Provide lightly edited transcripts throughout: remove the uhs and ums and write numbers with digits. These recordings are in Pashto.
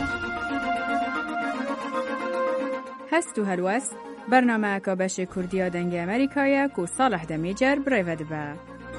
هستو هلوست برنامه که بشه کردیا دنگ امریکایا کو صالح دمیجر برای دبا.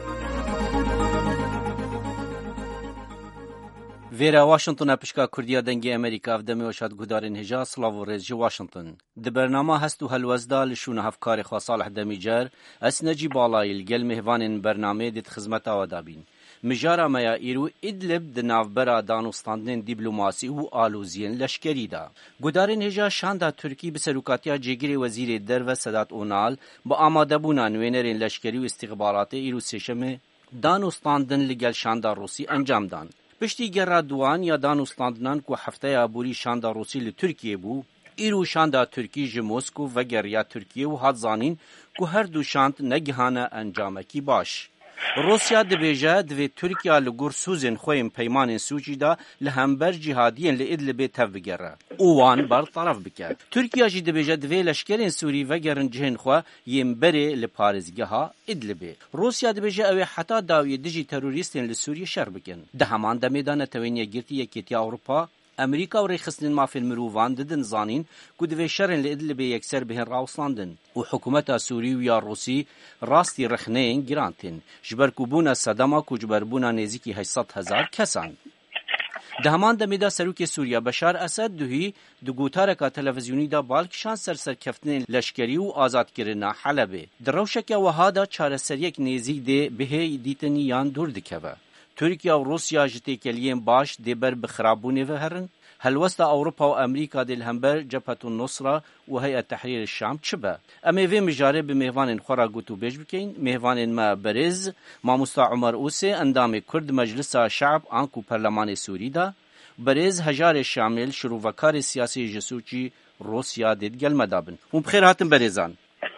ویرا واشنطن پشکا کردیا دنگ امریکا و دمی وشاد گودارین هجا سلاو و رزج واشنطن. د برنامه هستو هلوزدا لشون هفکار خوا صالح دمیجر اس نجی بالایل گل مهوانین برنامه دیت خدمت آوادابین. مجارا میا ایرو ادلب د ناوبرا دانوستاندن دیپلماسی و آلوزین لشکری دا. گودارین هجا شاندا ترکی بسروکاتیا جگری وزیر در و سادات اونال با آماده بونا نوینرین لشکری و استخبارات ایرو سشم دانوستاندن لگل شاندا روسی انجام دان. پشتی گرا دوان یا دانوستاندنان کو هفته ابوری شاندا روسی ل ترکیه بو ایرو شاندا ترکی ج مسکو و گریا ترکیه و هات زانین کو هر دو شاند نگهانه انجام کی باش روسیا دبیجه دوی ترکیه لگور سوزن خویم پیمان سوچی دا لهمبر جهادین لادلب تفگره اوان بر طرف بکرد ترکیه جی دبیجه دوی لشکرین سوری و گرن جهن خو یم بره لپارزگه ادلب روسیا دبیجه او حتی داوی دجی تروریستین لسوریه شر بکن ده همان د میدان توینیه گرتی یکیتی اروپا امریکا و ریخستن مافل مروان ددن زانین کو دوی شرن لادلب یکسر بهن راوساندن و حکومت سوری و یا روسی راستی رخنین گرانتین جبر کوبونا صدما کو جبر بونا نزیکی 800,000 کسان ده همان دمیدا سروک سوریا بشار اسد دوهی دو گوتارکا تلویزیونی دا بالکشان سرکفتن لشکری و آزاد کرنا حلبه دروشک وهادا چارەسەریەک نزیک ده بهی دیتنی یان دور دکوه ترکیه و روسیا جتی کلیم باش دیبر بخرابونه و هرن هلوستا اوروپا و امریکا دل همبر جبهة النصرة و هيئة تحرير الشام چبه اما وی مجاره به مهوان خورا گوتو بیج بکین مهوان ما برز ماموستا عمر اوسه اندام کرد مجلس شعب آنکو پرلمان سوری دا برز هجار شامل شروع سیاسی جسوچی روسیا دید گل مدابن و بخیر هاتن برزان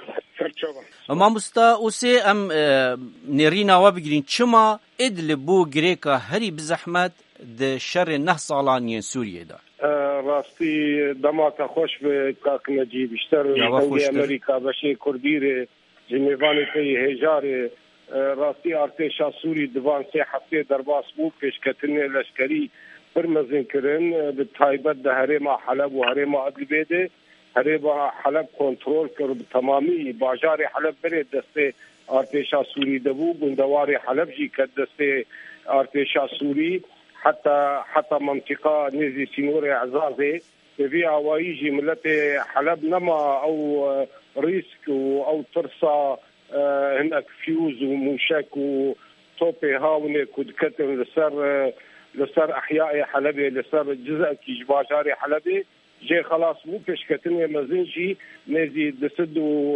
ماموستا اوسه ام نرینا و بگیرین چما ادلب بو گریکا هری بزحمت د شر 9 سالان سوریه دا راستی دماغ خوش به کاک نجیب بیشتر امریکا بشه کردیر جمیوانی که هجار راستی ارتشا سوری دوان 3 هفته در باس بو پیشکتن لشکری برمزین کرن به تایبت ده هرما حلب و هرما ادلب ده هرما حلب کنترل کرد تمامی بازار حلب بره دسته ارتشا سوری دبو گندوار حلب جی که دسته ارتشا سوری حتى منطقة نزي سينور عزازي في عوايجي ملت حلب نما أو ريسك أو ترسا هناك فيوز وموشك وطوبي هاونك ودكتن لسر أحياء حلبي لسر جزء كي باجاري حلبي جي خلاص مو كشكتن مزنجي نزي دسدو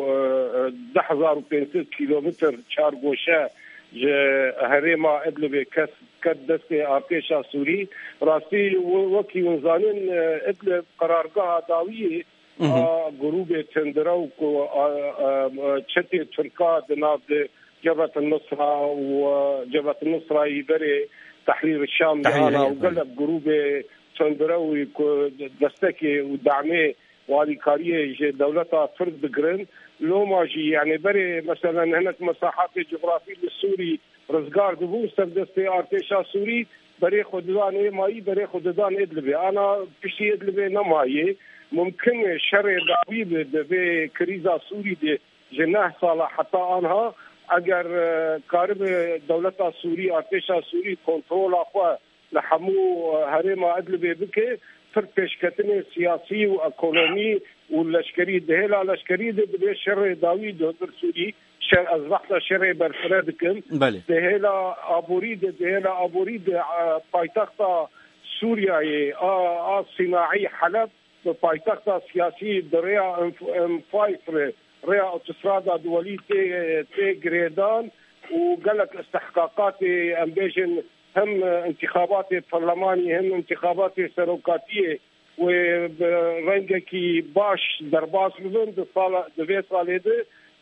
10,500 كيلومتر چارگوشه هرما ادلب کد دست ارتشا سوری راستی وکی ونزانن ادلب قرارگاه داویه گروه تندرو کو چتی ترکا دناب جبهة النصرة وجبهة النصرة يبري تحرير الشام دعانا وقلب جروب تندرو دستكي ودعمه واليكاريه دولتها فرد بقرن لو ماجي يعني بري مثلا هناك مساحات جغرافية للسوري رزقار دبو سردستي ارتشا سوري بري خددان ماي بري خددان ادلبي انا بشي ادلبي نماي ممكن شر داوي بكريزا سوري دي جناح صالح حتى انها اگر قارب دولتا سوري ارتشا سوري كنترول اخوا لحمو هرما ادلبي بك فرقشكتني سياسي واقتصادي واللشكري دهلا لشكري ده شر داوي ده سوري شر أصبحت شر برفردكم دهلا أبوريد بايتخت سوريا صناعي حلب بايتخت سياسي دريا فايفر ريا اتصراد دولي تي جريدان وقالك استحقاقات امبيشن هم انتخابات برلماني هم انتخابات سروكاتيه ورنجكي باش درباس بزن دفي صالح ده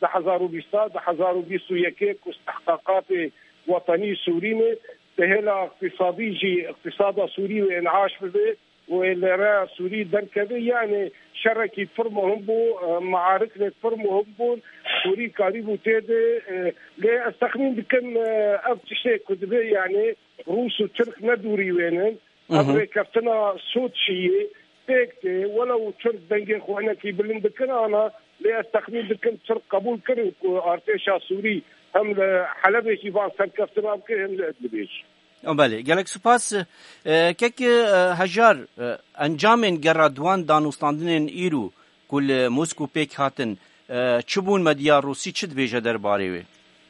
2021 واستحقاقات وطني سوري تهلا اقتصاد سوري وانعاش بده والرا سوري دركبه يعني شركي فرمهم بو معارك فرمهم بو سوري قريب تيد لا استخدم بكم افتشي كتبه يعني روس وترك ندوري وين ابري كفتنا صوت شيء بيكتي ولو تشرد دنجي خونا كي بلند كنا انا لا استخدم دكن تشرد قبول كري ارتشا سوري هم حلبي شيفان سر كفتنا بكهم لادلبيش بله گلک سپاس که هجار انجامن گردوان دانستاندن ایرو کل مسکو پیک هاتن چبون مدیا روسی چت بیجه در باره وی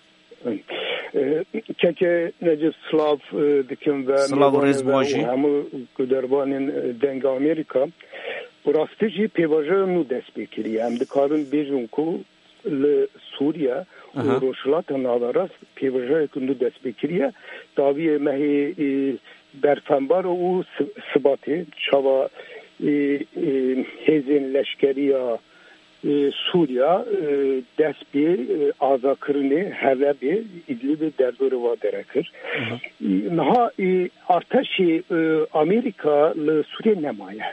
که نجس سلاف دکم و سلاف ریز باجی همه گردوان دنگ آمریکا براستجی پیواجه نو دست بکری هم دکارن بیجون که لسوریا روشلات نادراست پیواجه که نو دست بکریه داوی مهی برفنبار او ثباته چاوا هزین لشکریا سوریا دست به آزاکرنه هر به ادلیب در دور وادره کرد نها ارتش امریکا لسوریا نمایه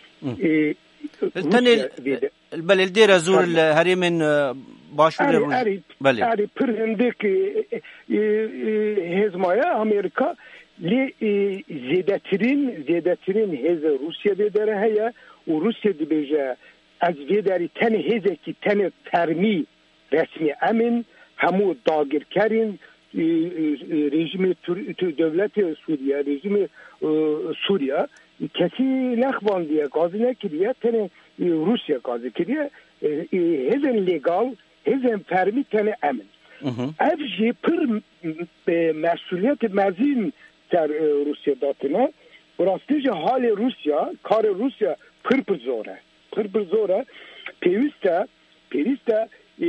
تنل بله دیر زور الهرم باشور روز بله اری پرندک هزمایه امریکا لی زیادترین هز روسیه بدره هیا و روسیه دی بیجه از ویداری تن هزه کی تن ترمی رسمی امن همو داگر کرین رژیم دولت سوریا رژیم سوریا کسی نخواندیه گازی نکریه تن روسیه گازی کریه هزن لگال هزن فرمی تن امن افجی پر مسئولیت مزین در روسیه داتنه براستیج حال روسیه کار روسیه پر زوره پیوسته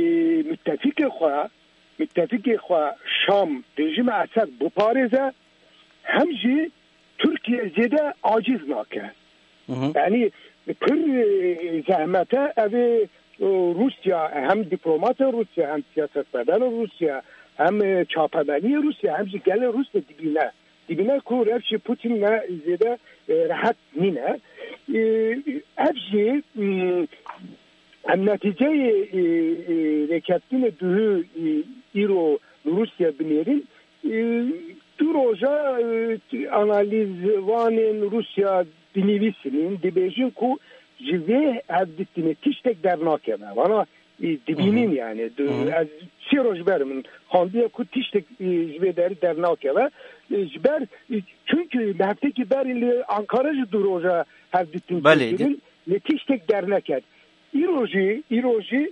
متفق خواه شام رژیم اسد بپارزه همجی ترکیه زیده عاجز ناکه یعنی پر زحمته اوی روسیا هم دیپلمات روسیا هم سیاستمدار روسیا هم چاپمنی روسیا هم گل روسیا دیبینه که رفش پوتین نه زیده راحت نینه افجی هم نتیجه رکتین دوه ایرو روسیا بنیرین دو روزا analizvan Rusya dinivissinin dibejin ku jive havditine tiştek dernake me. Bana dibinin yani. Az siroş berimin handiye ku tiştek jive deri dernake ve jiber çünkü mehteki berili Ankara'cı du roja havditin ne tiştek dernake. İroji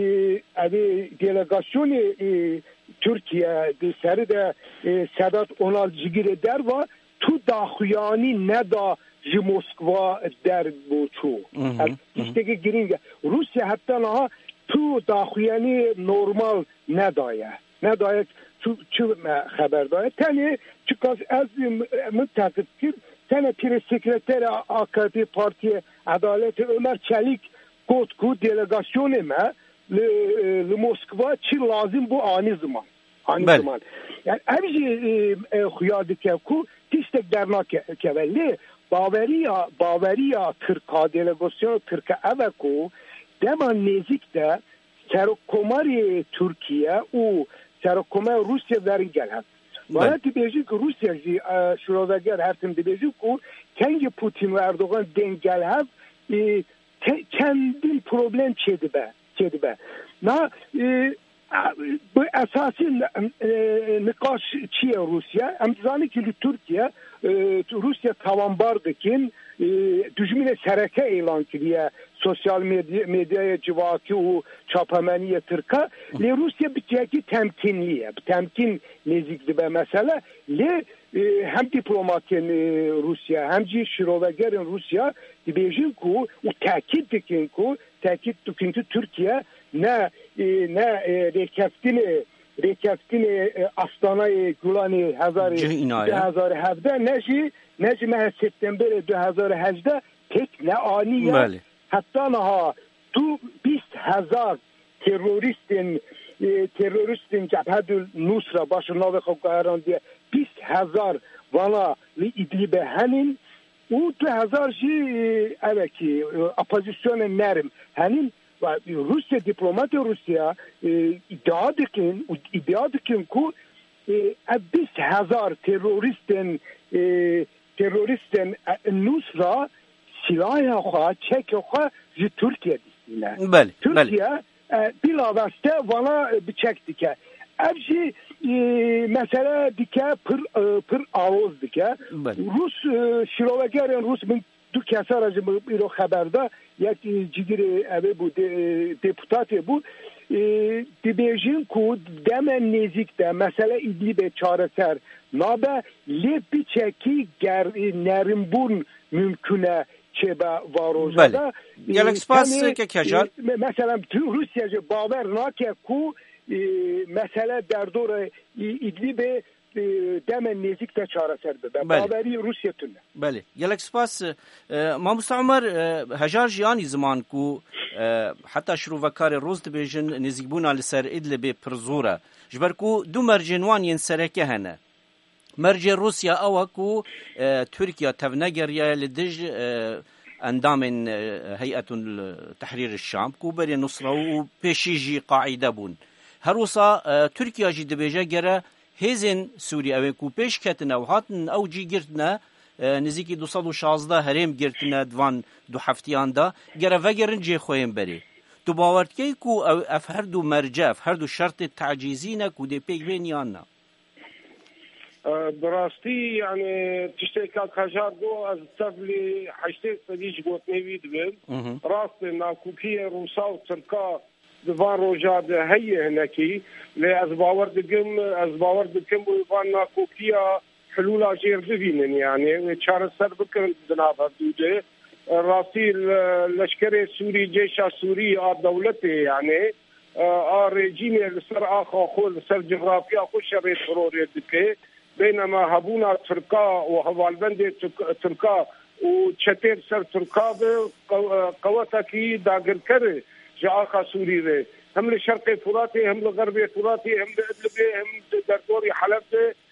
abi delegasyonu Türkiye seri de Sedat Onal jigire der ve tu daxuyani ne da ji Moskva der boçu. İşte ki giringe Rusya hatta naha tu daxuyani normal ne daya çu haber daya. Tani çıkas az müttakip ki tane pire sekreter AKP Parti Adalet Ömer Çelik Kotku delegasyonu me li Moskva çi lazım bu ani zaman. Zaman. Yani evci xuyadike ku tiştek derna kevelli Bavariya Türka delegasyon Türka eve ku deman nezikte Serokomari Türkiye u Serokomari Rusya verin gelhem. Bana dibeci ki Rusya şuradager her tim dibeci ku kendi Putin ve Erdoğan dengelhem kendin problem çedibe. Na bu esası nikaş çiye Rusya emtizani ki Türkiye Rusya tavanbardıkin düşmine sereke ilan kiriye sosyal medyaya civaki u çapameniye Türk'a le Rusya bitiyaki temkinliye temkin nezikdi be mesela le hem diplomatin Rusya hem ci şirovegerin Rusya dibejin ku u takit dikin ki Türkiye ne rekeftin Astana Gulani 2017 ne meh September 2018 tek ne aniye hatta naha tu 20,000 teröristin Cebhedül Nusra başına ve kokaran diye 20,000 vana li İdlib'e henin u 2000 evet ki opozisyon nerim henin Rusya diplomat Rusya iddia dikin ku 20,000 teröristin تروریستن نوسرا سلاح خواه چک خواه جی ترکیه دیستینه بله ترکیه بیلاوسته وانا بچک دیکه افجی مثلا دیکه پر آوز دیکه روس شیروگرین روس من دو کسا راجع بیرو خبرده یک جگر اوه بود دپوتات بود دیبیجین کو دم نزیک ده مثلا ایدلیب چاره سر نابه لیپی چکی نرمبون ممکنه چه با واروژه ده گلک سپاس که کجار مثلا روسیه جه باور ناکه کو مثلا در دور ایدلیب دم نزیک ده چاره سر بده باوری روسیه تونه بله گلک سپاس ما مستعمر هجار جیانی زمان کو حتی شروع وکار روز دبیجن نزیک بونا لسر ادلب پرزوره جبر کو دو مرجنوان ین سرکه هنه مرجع روسيا أوكو تركيا تفنجر لدج أندام هيئة تحرير الشام كوبري نصرة وبيشيجي قاعدة بون هروسا تركيا جي دبيجا جرا هزن سوريا أوكو بيش كتنا وهاتن أو جي جرتنا نزيكي 216 هرم جرتنا دوان دو حفتيان دا جرا وگرن جي خوين بري تو باورد كي كو أفهردو مرجع أفهردو شرط التعجيزين كو دي بيك بينيانا براستی یعنی تشتی که کجار دو از تبلی حشتی سدیج گوت نوید بین راست ناکوکی روسا و ترکا دوان روجا ده هیه هنکی لی از باور دکم ویوان ناکوکی حلولا جیر ببینن یعنی چار سر بکن دنابه دوده راستی لشکر سوری جیشا سوری دولت یعنی رژیم لسر آخا خود لسر جغرافیا خود شبه تروری دکه بينما هبونا تركا وهوالبند تركا وشتير سر تركا قوتا كي داغر كره جاخا سوري ده هم لشرق فراتي هم لغرب فراتي هم لإدلب هم دردوري حلب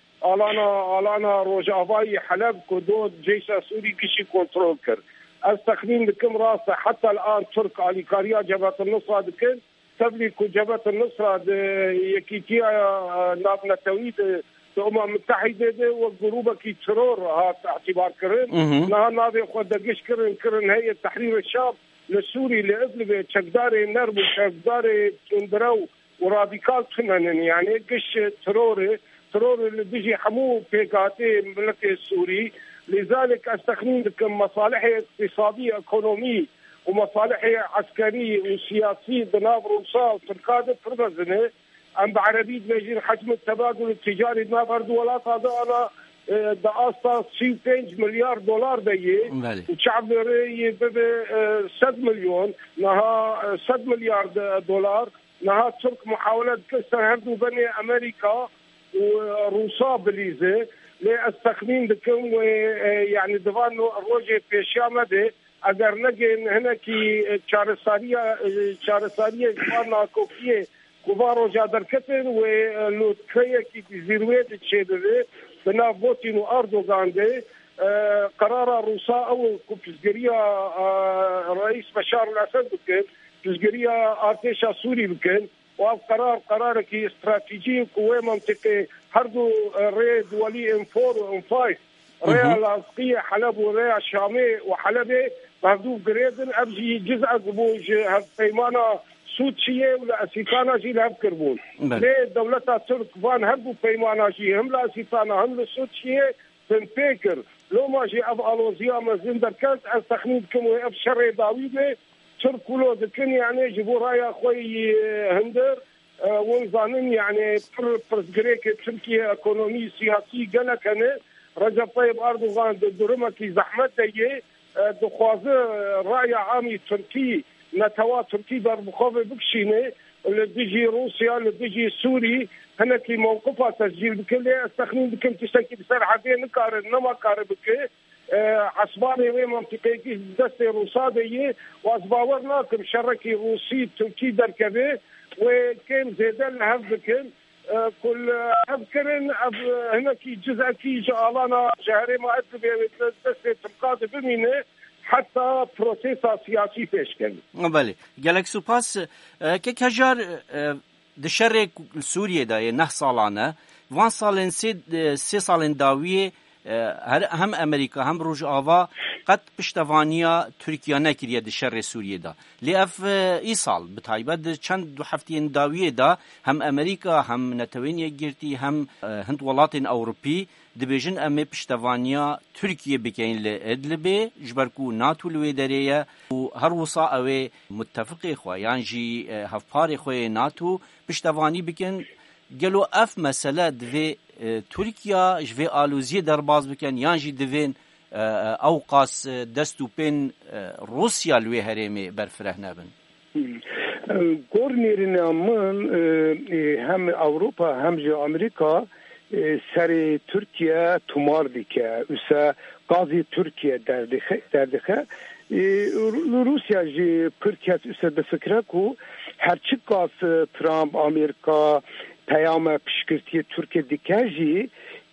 الانا روجافاي حلب كدو جيش سوري كشي كنترول كر استخدم لكم راسه حتى الان ترك اليكاريا جبهة النصرة دكن تبلي كو جبهة النصرة يكيتيا نابنا تويد الأمم المتحدة والجروب كي ترور اعتبار كرن نها ناضي خود دقش كرن هيئة تحرير الشام للسوري لإدلب شقداري نربو شقداري تندرو وراديكال تنن يعني قش ترور اللي بيجي حمو بيقاتي الملك السوري لذلك استخدم لكم مصالح اقتصادية اقتصادية ومصالح عسكرية وسياسية بناب روسا وتركاد فرزنه ام بعربية بيجين حجم التبادل التجاري ما فرد ولا هذا دا أساس 5 مليار دولار ديه وشعب ري 7 مليون نها 7 مليار دولار نها ترك محاولة كسر هردو بني أمريكا وروسا بليزة لاستخدام دكم يعني دفان روجي في الشام اگر نگه هنا کی چارساریه جوانا کوکیه کوبارو جادر کتن و لوتکیه کی زیرویت چیده بنا بوتین و اردوغان ده قرار روسا او كوبزجريا رئيس بشار الاسد بكن كوبزجريا ارتشا سوري بكن واب قرار كي استراتيجي قوه منطقه هردو ريد ولي ام 4 وام 5 ريا لاصقيه حلب وريا شامي وحلبه هردو جريدن ابجي جزء قبوج هالبيمانه سوتشيه ولا اسيفانا جي لهب كربون ليه دولتها ترك فان هبو بيمانه جي هم لا اسيفانا هم السوتشيه تنفكر لو ما جي اب الوزيا مزندر كانت استخدمكم واب شر داويده تركولو دكن يعني جيبوا رايا اخوي هندر ونظانين يعني برزغريك تركيا ايكونومي سياسي قالك انا رجب طيب اردوغان درمكي زحمت دي دخوازه راي عامي تركي نتوا تركي در مخاوف بكشينه اللي بيجي روسيا اللي بيجي سوري هنا كي موقفها تسجيل بكل استخدم بكم تشتكي بسر عادين كار انما كار بك عصباني وين منطقه كي دست روساديه واسباورنا كم شركي روسي تركي دركبه وكان زيدان هبكن كل هبكرن هنا كي جزء كي جالانا شهري ما اتبع دست تبقات بمينه حتى بروسيسا سياسي بيشكل. بله. جالك سوباس كهجار دشرق سوريا دا 9 سالانه وان سالن 3 سالن داویه هم امریکا هم روجاوا قد پشتوانیا ترکیه نکریه د شر سوریه دا لیاف ایصال بتایبد چند دو هفتین داویه دا هم امریکا هم نتوین یگرتی هم هند ولاتین اوروپی دبیجن ام پشتوانیا ترکیه بکین لادلبه جبرکو ناتو لویدریه و هر وصا او متفق خو یانجی هفپار خو ناتو پشتوانی بکن گلو اف مسئله دوی ترکیه جوی آلوزی درباز بکن یانجی دوین اوقاس دستو پین روسیا لوی هرمی برفره نبن گورنیرین من هم اوروپا هم جو امریکا سر ترکیه تمار دیکه اوسا قاضی ترکیه دردخه روسیا جی پرکیت اوسا دفکره کو هرچی قاس ترامپ امریکا پیام پشکرتی ترکیه دیکه جی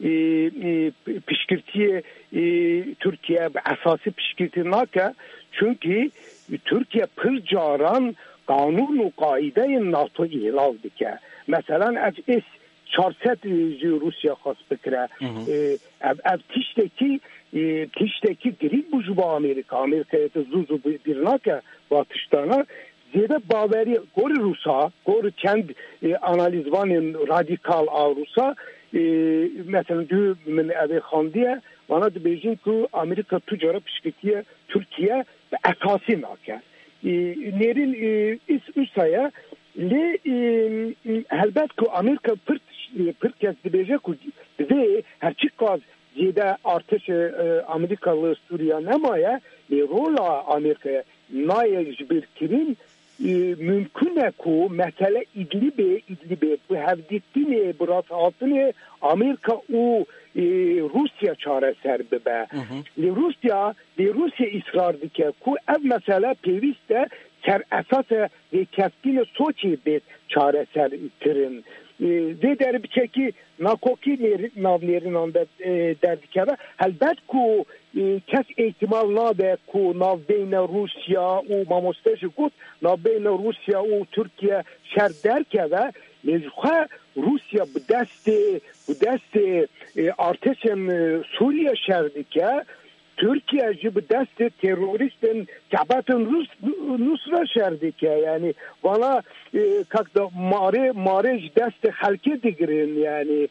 پشکرتی ترکیه اساسی پشکرتی ناکه çünkü Türkiye pırcaran kanun و قاعده NATO ihlal dike. Mesela es çarset Rusya khas bikre. Ev tişteki gri bujuba Amerika'ya da zuzu bir nake batıştana zede baveri gori Rus'a, gori kend analizvanın radikal Rus'a mesela diyor min evi khandiye bana da Beijing ku Amerika tüccara pişkitiye Türkiye ve esası nake. Nerin üsaya le elbet ku Amerika pırt kez dibece ku ve herçik kaz zede artış Amerikalı Suriye nemaya rola Amerika'ya naye bir kirin mümkün ku mesele İdlib'e bu hevdikini burat altını Amerika o Rusya çareser bebe. Rusya ısrar dike ku ev mesele peviste ser esas ve keskin soçi bir çareser itirin. Ve derbçeki nakoki navlerin anda derdikere elbet ku kes ihtimal nabe ku nav beyne Rusya o mamosteji gut nav beyne Rusya o Türkiye şer derke ve mecbuha Rusya bu deste arteşem Suriye şerdike Türkiye bu deste teröristin Cebhat'ın Nusra şerdike yani bana kakda mare deste halke digirin yani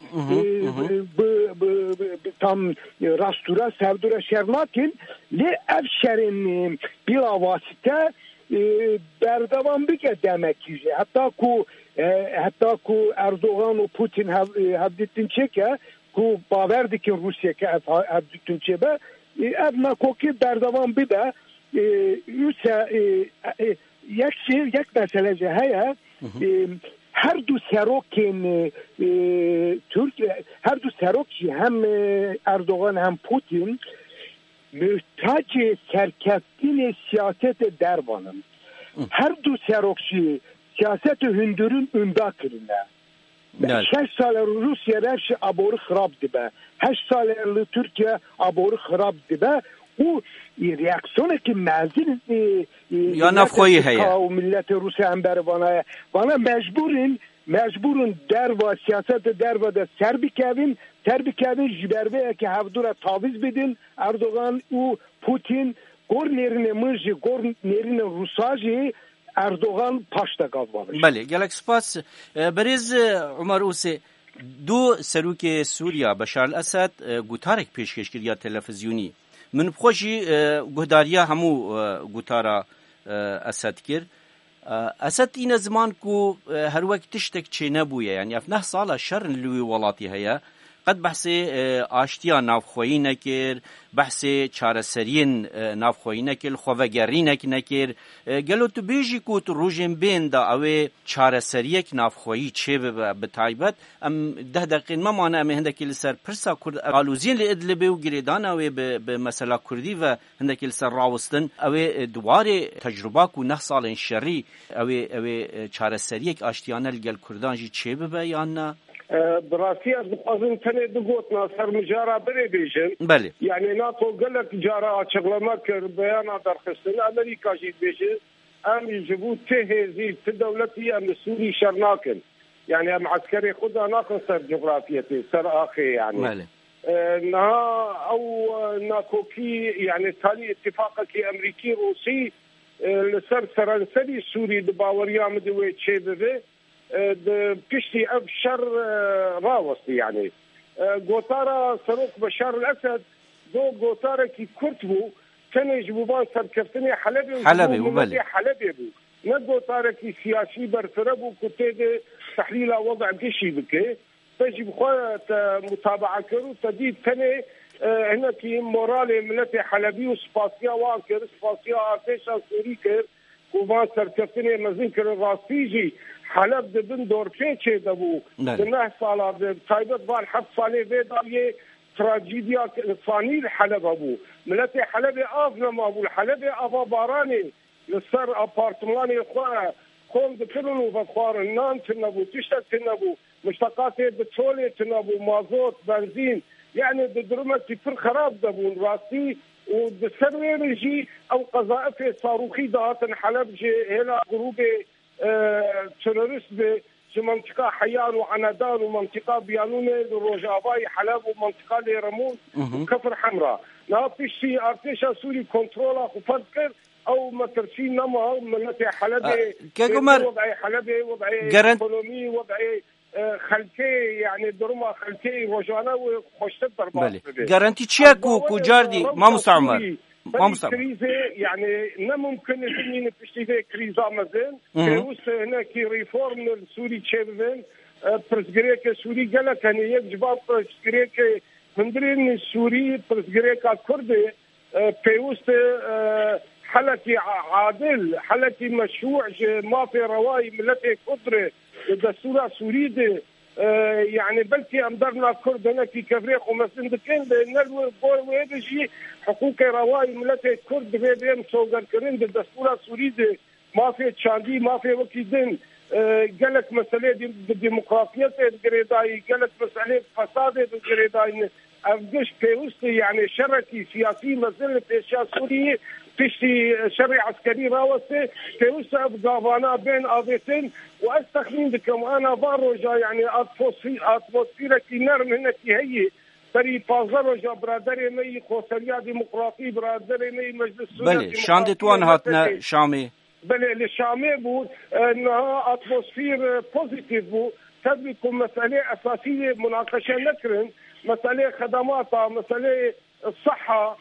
tam rastura sevdura şernakin le ev şerin bir vasite berdavan bike demek ki hatta ku Erdoğan o Putin havdittin çeke ku baverdik Rusya ki havdittin çebe ev nakoki berdavan bibe yek meselece heye her du serokin Türkiye her du serokçi hem Erdoğan hem Putin mühtaç serkeftin siyasete dervanın her du serokçi siyaseti hündürün ündakirine 6 سال روسیه رفش ابور خراب دیبه 8 سال ترکیه ابور خراب دیبه او reaksiyonu ki mezun ya nafkoyi heye o millet Rusya ambere bana mecburun derva siyaset derva da serbikevin jiberve ki havdura taviz bedin Erdoğan u Putin gornerine mıji gornerine Rusaji Erdoğan paşta gazlamış. Bale, gelek spas beriz Umar Usi دو سروک سوریا بشار الاسد گوتارک پیشکش کردیا تلویزیونی من بخوشی گهداریا همو گوتارا اسد کرد اسد این زمان کو هر وقت تشتک چه نبویه یعنی افنه سالا شر لوی ولاتی هیا قد بحث آشتیا نافخویی نکر بحث چارەسەریین نافخۆیی نەکرد خۆڤەگەڕینێک نەکرد گەلۆ تو بێژی کو تو ڕۆژێن بێندا ئەوێ چارەسەریەک نافخۆیی چێ ببە بەتایبەت ئەم 10 دقیقەن مەمانە ئەمێ هەندێکی لەسەر پرسا کورد ئالوزیین لە ئیدلبێ و گرێدان ئەوێ بە مەسەلا کوردی و هەندێکی لەسەر ڕاوستن ئەوێ دوارێ تەجروباک و 9 ساڵێن شەڕی ئەوێ چارەسەریەک ئاشتیانە لەگەڵ کوردانژی چێ ببە یان نا براسي أظن تاني دقوتنا صار مجارة بري بيجن بله يعني ناتو قال لك جارة أشغلما كر بيانا درخستن أمريكا جيت بيجن أم يجيبوا تهزي في دولتي أم سوري شرناكن يعني أم عسكري خدا ناقن صار جغرافيتي صار آخي يعني بله انها او ناكوكي يعني تالي اتفاقك امريكي روسي لسر فرنسي سوري دباوريا مدوي تشيبه بكشتي ابشر راوس يعني قوتارا سروق بشار الاسد دو قوتارا كي كرتبو كان يجبوبان سركفتني حلبي وبلي حلبي بو نقو تاركي سياسي برفربو كتيد تحليل وضع قشي بكي تجي بخوات متابعة كرو تديد تاني هنا كي مورالي ملتي حلبي وسباسيا واكر سباسيا عرتيشا سوري كر وفان سركفتني مزنكر الراسيجي حلب دبن دور فيتشي دبو دنه سالا بتايبت فان حب صالي بيدايه تراجيديا صانيل حلب ابو ملتي حلب افنا ما ابو الحلب افا باراني لسر ابارتماني خواه كون دكرنو بخوار النان تنبو تشتت تنبو مشتقات بترول تنبو مازوت بنزين يعني بدرمة كتير خراب دبون راسي ودسر رجي او قذائف صاروخي دهات حلب جي هنا جروب تيرورست في منطقة حيان وعنادان ومنطقة بيانونة روجافاي حلب ومنطقة ليرمون وكفر حمراء ناطشي ارتيشا سوري كنترولا وفكر او مترشي نما ملتي حلبي وضعي حلبي وضعي ايكونومي وضعي خلكي يعني درما خلكي وجانا وخشت ضربات جارانتي تشيكو كوجاردي ما مستعمر كريزه يعني لا ممكن يسمين تشتي كريزه مازال كروس هنا كي ريفورم السوري تشيفن برسغريك سوري قال كان يجب برسغريك هندرين السوري برسغريك كردي بيوست حلقي عادل حلقي مشروع ما في رواي ملتي قدره الدستور السوري يعني بلكي امدرنا كرد هنا في كفريق ومسندكين لان ويدجي حقوق رواي ملتي كرد بيدين سوغر كرين الدستور السوري ما في تشاندي ما في وكيدين قالك مساله الديمقراطيه الجريداي قالك مساله فساد الجريداي افجش بيوست يعني شركي سياسي مازال في اشياء سوريه تشتي شرعي عسكري راوسه بيوست افغانا بين ابيتين واستخدم بكم انا باروجا يعني اتموسفيرا كي نرم هنا كي هي بري بازاروجا برادري مي خوسريا ديمقراطي برادري مي مجلس السوري بله شاندتوان هاتنا شامي بله الشامي بو انها اتموسفير بوزيتيف بو تبقى مساله اساسيه مناقشه نكرن مساله خدمات مساله الصحه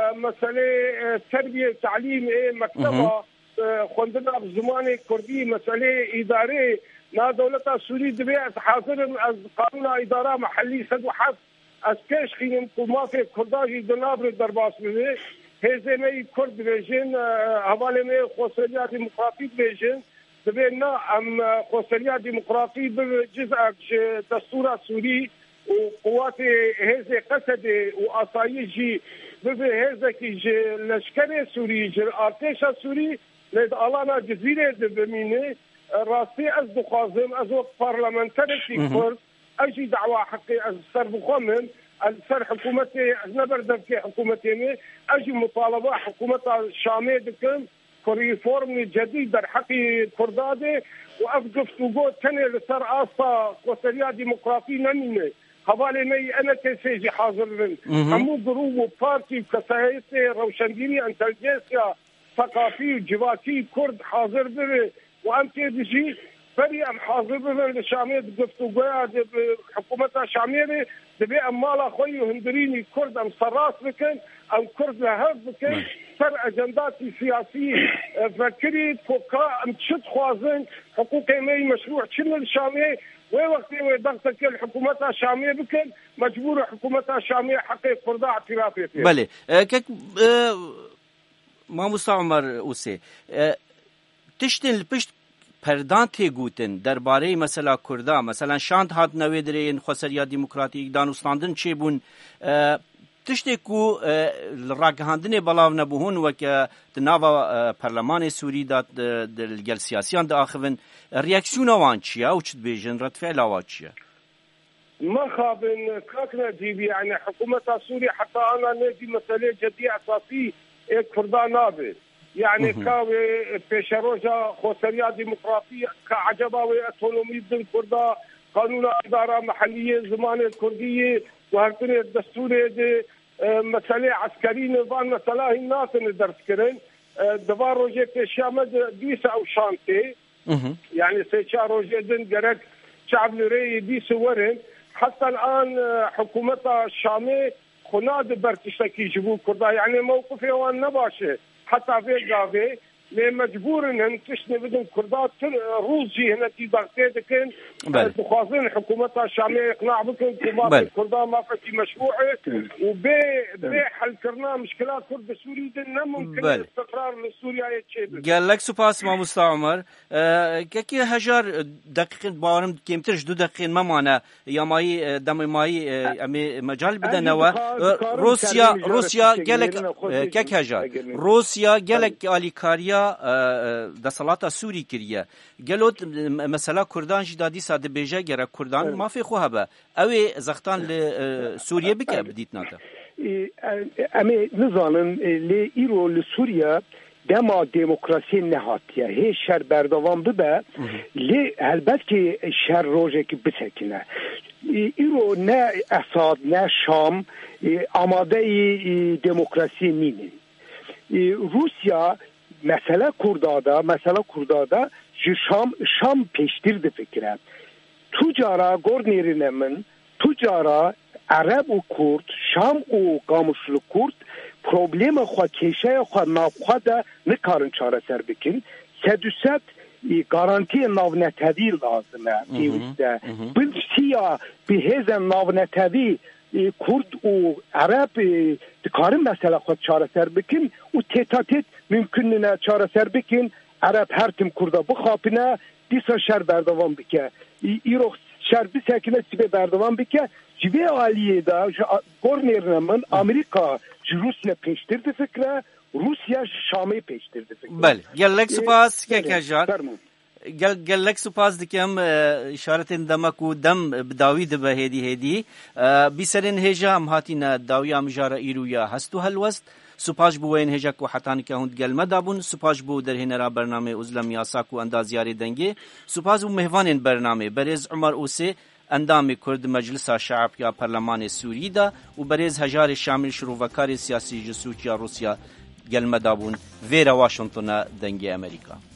مساله تربيه تعليم مكتبه خوندنا بزمان كردي مساله اداريه نا دولة سوري دبي حاضر از قانون اداره محلي سد وحف از كاش خيم ما في كرداجي دنابر درباس به هزمي كرد بيجن حوالي خوسريا ديمقراطي بيجن دبينا ام خوسريا ديمقراطي بجزء دستور سوري وقوات هزه قسد واصايجي بهذا كي لشكر سوري ارتش سوري لد الانا جزيره دبمينه راسي از دخازم از برلمانتري كورد اجي دعوه حقي از سر بخمن از سر حكومتي از نبردم كي حكومتي اجي مطالبه حكومه الشاميه دكم كريفورم جديد در حقي كرداده وافقف وجود ثاني لسر اصا وسريا ديمقراطي نمينه حوالي مي انا كسيجي حاضر من همو جروب وبارتي كسايسي روشنديني انتلجنسيا ثقافي وجواتي كرد حاضر به وانت بيجي فري ام حاضر به الشاميه دفتو قاعد حكومتها شاميه دبي امال اخوي هندريني كرد ام صراس بكن ام كرد لهف بكن سر اجنداتي سياسيه فكري فوكا ام تشد خوازن حقوقي مي مشروع شنو الشاميه وقت ضغطك الحكومات الشاميه بكن مجبور حكومات الشاميه حقيقه فرض اعترافيه بله كك ما مستعمر اوسي تشتن پشت پردان تگوتن درباره مثلا کردا مثلا شاند هات نویدرین خوسریا دموکراتیک دانستاندن چه بون تشتی کو راگهاندنی بلاو نبوهن وک دناوا پارلمان سوری داد دل سیاسیان داخلن ریاکسیون وان چیا و چت بیجن رد فعل وان چیا ما خابن كاكنا جيبي يعني حكومة سوريا حتى أنا نجي مسألة جدية أساسية كردان نابي يعني كاوي بيشروجا خوسريا ديمقراطية كعجباوي أوتونومي دين كردا قانون اداره محليه زمان الكرديه وهرتن الدستور مساله عسكري نظام مساله الناس درس كرن دوار روجه شامد ديس او شانتي يعني سيشا روجه دن جرك شعب لري ديس ورن حتى الان حكومتها الشامي خناد برتشتكي جبو كردا يعني موقفه وان نباشه حتى في قاضي مجبور انهم تشني بدهم كردات روسي هنا في ضغطيه كان بخاصين حكومتها الشاميه اقناع بكم كبار كردات ما في مشروعه حل كرنا مشكلات كرد سوري دنا ممكن استقرار لسوريا يتشبه قال لك سپاس ما مصطفى عمر كي هجار دقيقه باورم كيمترش 2 دقيقه ما معنا يا ماي دم ماي مجال بدنا روسيا قال لك كك هجار روسيا قال لك اليكاريا دسالات سوری کریه گلوت مثلا کردان جدادی ساده بیجه گره کردان ما فی خواه با اوی زختان لسوریه بکه بدیت ناتا امی نزانن لی ایرو لسوریه دما دموکراسی نهاتیه هی شر بردوام ببه لی البته که شر روژه که بسکنه ایرو نه اساد نه شام آماده دموکراسی نینه روسیا مثلا کردادا شام پیشتر فکره تجارا گورنیرینه من تجارا عرب و کرد شام و قاموشلو کرد پروبلم خوا کشه خوا نافخوا دا نکارن چاره سر بکن سدوست گارانتی ناونتوی لازمه دیوسته بلسیا به هزن ناونتوی کرد و عرب دکارن مثلا خود چاره سر بکن و تیتاتیت ممکنه چاره سر بکن عرب هر تیم کرده بخوابنه دیسا شر بردوان بکه ایرو شر بسکنه سیبه بردوان بکه جوه عالیه دا گورنر من امریکا روسیا پیشتر ده فکره روسیا شامی پیشتر ده فکره بله گلک سپاس که کجان گلک سپاس دکم اشارت دمک و دم بداوی دبه هدی بیسرین هجا هم هاتین داوی امجار ایرویا هستو هلوست سپاس بو این هجا کو حتانی که هند گلمه دابون سپاس بو در هنرا برنامه ازلم یاساکو اندازیاری دنگی سپاس بو مهوان برنامه برز عمر اوسی اندام کرد مجلس شعب یا پارلمان سوری دا و برز هجار شامل شروع سیاسی جسوچ یا روسیا گلمه دابون ویرا واشنطن دنگی امریکا